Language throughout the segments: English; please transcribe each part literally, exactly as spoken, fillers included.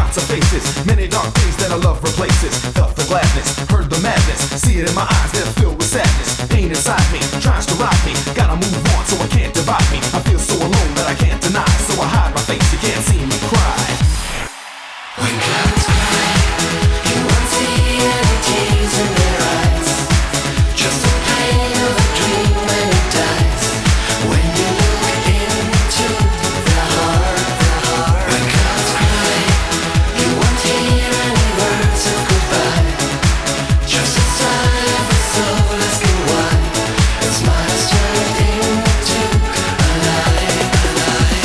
lots of faces, many dark days that our love replaces. Felt the gladness, heard the madness, see it in my eyes, they're filled with sadness. Pain inside me, tries to ride me, gotta move on so it can't divide me. I feel so alone that I can't deny, so I hide my face, you can't see me cry. When clouds cry, you won't see any tears in their eyes. Just the pain of a dream when it dies. When you look into the heart, the heart. When clouds cry, you won't hear any words of goodbye. Just a sigh of a soul asking why. Its smiles turned into a lie, a lie.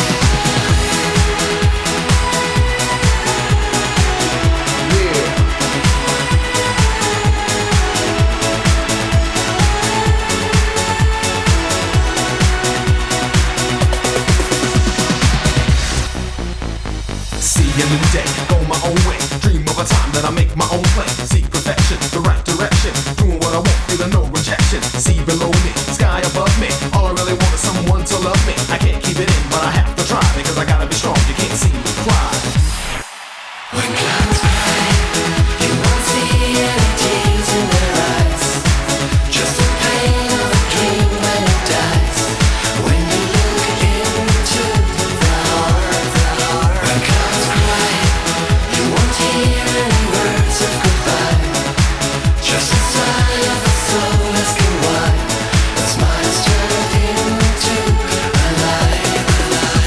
See a new day, go my own way. Dream of a time that I make my own play. Seek perfection, the right direction. Doing what I want, feeling no rejection. See below me, sky above me. All I really want is someone to love me. I can't keep it in, but I have to try, because I gotta be strong, you can't see me cry. When clouds cry, you won't see any tears in their eyes. Just the pain of a dream when it dies. When you look into the heart, the heart. When clouds cry, you won't hear any words of goodbye. Just a sigh of a soul asking why. The smiles turned into a lie, a lie.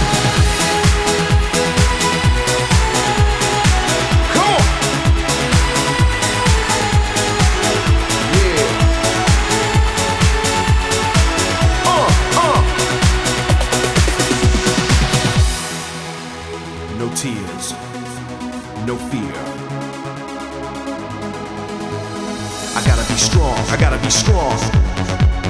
Come on! Yeah. Uh, uh. No tears, no fear. I gotta be strong, I gotta be strong.